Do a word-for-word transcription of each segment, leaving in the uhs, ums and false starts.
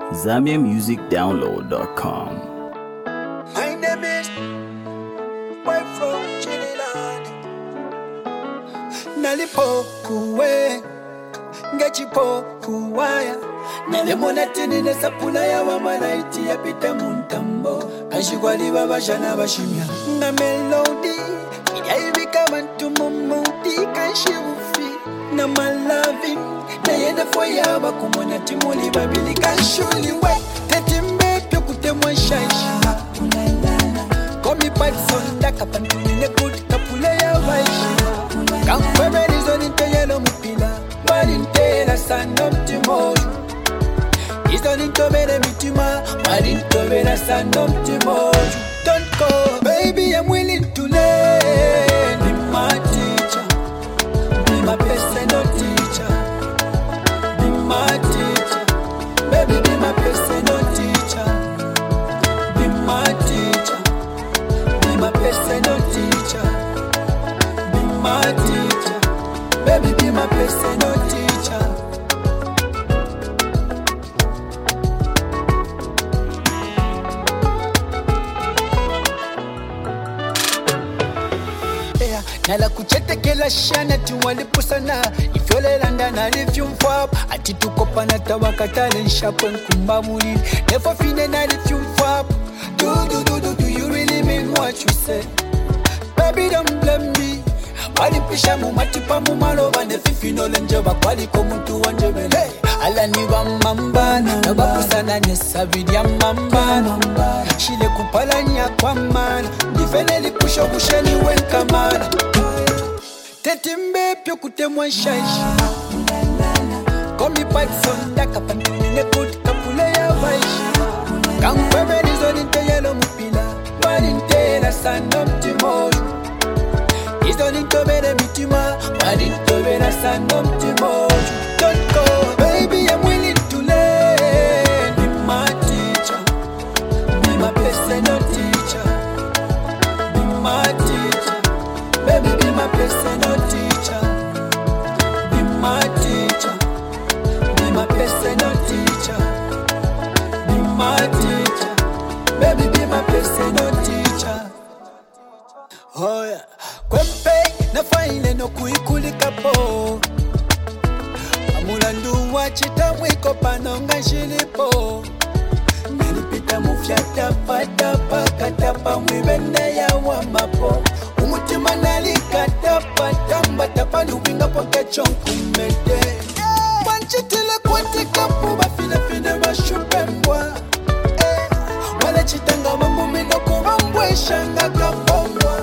Zambia Music Download dot com. My name is Boy from Trinidad. Nalipo kuwe Ngachipo kuwaya Nalemona tini nesapula ya wamalaiti ya pita muntambo Kashigwali babashana bashimya Na melody Iyaibika bantu mumuti Kashibufi Na malavi Na yenda foya bakumona timuli babili Kashuli we Tetimbe pyo kutemwa shaisha Komi patson da kapantuni ne good kapule ya waishi Kamkwebe nizo ninte yelo mupila Walinte la sanom timoju Izo ninto bere mitima Walinto bere sanom timoju Don't go baby, I'm willing to learn. Be my teacher, be my personal teacher. Be my teacher, baby, be my personal teacher. Be my teacher, be my personal teacher. Be my teacher, baby, be my personal teacher. Yeah, nala kuchetekela shana tuwalipusana ifyole landa na lithium fab ati tukopa na tawakatale nshapo nkumba mulili never fine na lithium fab. Do do do do do you really mean what you say? Baby don't blame me. Walipisha mumatipa mumalova nefifino lenjeba kwaliko muntu wanjebele ala niwa mambana nabapusana nesavidia mambana shile kupalanya kwa mana ndifeneli pusho busheni wenkamana tetimbe pyo kutemwa shaishi komi patson da kapantuni ne good kapule ya vaishi kamkwebe nizo ninte yelo mupila walinte la sanom timoju Izo ninto bere mitima, walinto bere sanom timoju. Don't go, baby, I'm willing to learn. Be my teacher, be my personal teacher. Be my teacher, baby, be my personal teacher. Be my teacher, be my personal teacher. Be my teacher, baby, be my personal teacher. Oh yeah. Kwempe na faile no kuikulika po Amulandu wachita mwiko panonga shilipo Nalipita mufyata pata pakatapa mwibende ya wamapo Umutima nalikata pata mbatapa luwinga poke chonku mede Wanchitile kwete kapu bafile fine bashupembwa Wale chitanga mamumino kubambwe shanga kapomwa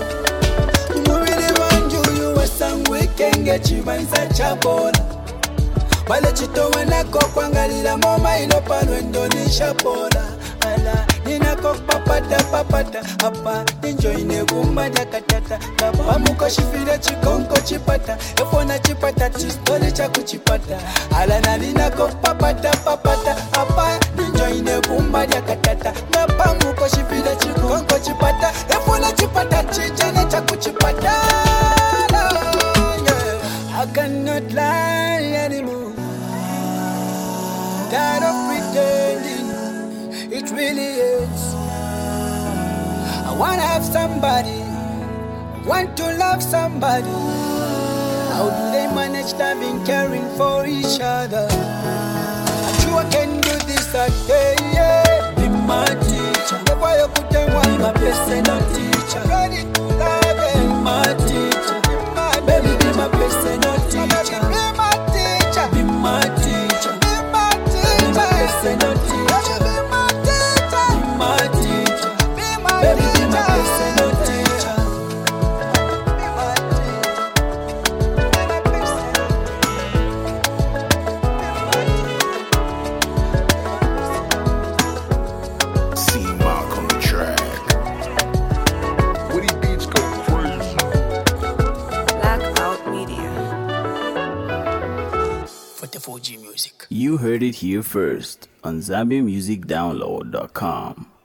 Kenge chibanza chabola Wale chitowe nako kwangalila moma ilopalwe ndonisha bola Ala ninako papata papata Apa ninjo inegumba jakatata Kapa muko shifire chikonko chipata Efona chipata chistori chaku chipata Ala nalinako papata papata Apa ninjo inegumba jakatata Kapa muko shifire chikonko chipata Efona chipata chichane chaku chipata I cannot lie anymore. Tired of pretending, it really is. I wanna have somebody, want to love somebody. How do they manage loving, caring for each other? I'm sure I can do this again, yeah. Be my teacher, never you put them one, my personal teacher. Ready to love it. Be my teacher, baby, be my personal teacher. Be my teacher. Be my teacher. Be my teacher. Be my personal teacher. Be my teacher. Be my teacher. Be my baby, be my personal teacher. Be my teacher. Be my personal teacher. See Mark on the track. Woody Beats go crazy. forty-four G Music. You heard it here first on Zambia Music Download dot com.